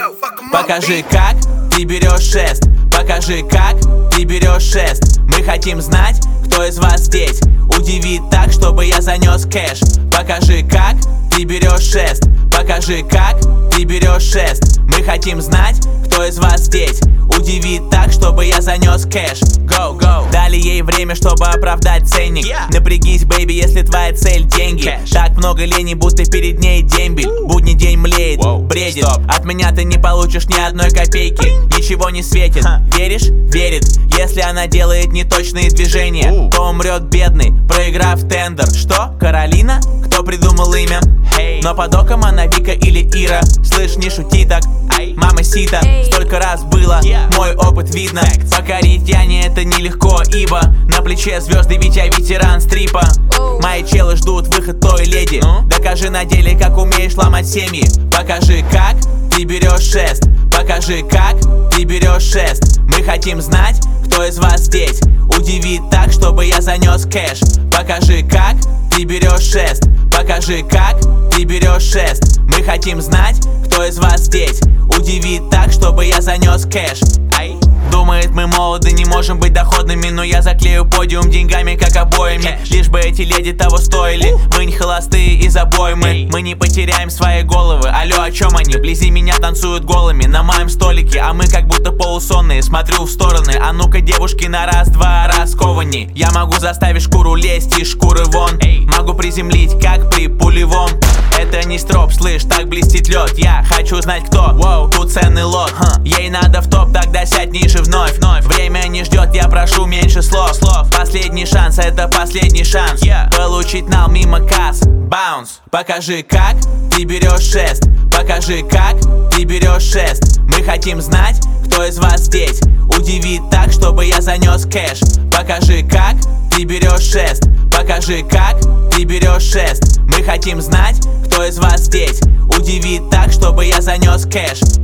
Покажи, как ты берешь шест. Покажи, как ты берешь шест. Мы хотим знать, кто из вас здесь удивит так, чтобы я занес кэш. Покажи, как ты берешь шест. Покажи, как ты берешь шест. Мы хотим знать, кто из вас здесь удивит так, чтобы я занес кэш. Go, go. Дали ей время, чтобы оправдать ценник. Напрягись, бэйби, если твоя цель деньги. Так много лени, будто перед ней дембель. Будний день млеет, бредит. От меня ты не получишь ни одной копейки. Ничего не светит, веришь? Верит. Если она делает неточные движения, то умрет бедный, проиграв тендер. Что? Каролина? Кто придумал имя? Но под оком она Вика или Ира. Слышь, не шути так, мама сита. Столько раз было, мой опыт видно. Покорить Яне это нелегко, ибо на плече звезды, ведь я ветеран стрипа. Мои челы ждут выход той леди. Докажи на деле, как умеешь ломать семьи. Покажи, как ты берешь шест. Покажи, как ты берешь шест. Мы хотим знать, кто из вас здесь удивит так, чтобы я занес кэш. Покажи, как ты берешь шест. Покажи, как ты берешь шест. Мы хотим знать, кто из вас здесь удивит так, чтобы я занес кэш. Думает, мы молоды, не можем быть доходными, но я заклею подиум деньгами, как обоями. Лишь бы эти леди того стоили. Вы не холостые из обоймы. Мы не потеряем свои головы. Алло, о чем они? Вблизи меня танцуют голыми на моем столике, а мы как будто полусонные. Смотрю в стороны, а ну-ка, девушки, на раз-два раскованней. Я могу заставить шкуру лезть из шкуры вон. Могу приземлить, как при пулевом. Это не строп, слышь, так блестит лед. Я хочу знать, кто, тут ценный лот. Ей надо в топ, тогда сядь ниже вновь. Время не ждет, я прошу меньше слов. Последний шанс, это последний шанс получить нал мимо касс. Баунс. Покажи, как ты берешь шест. Покажи, как ты берешь шест. Мы хотим знать, кто из вас здесь удивит так, чтобы я занес кэш. Покажи, как ты берешь шест. Покажи, как ты берешь шест. Мы хотим знать, кто из вас здесь удивит так, чтобы я занес кэш.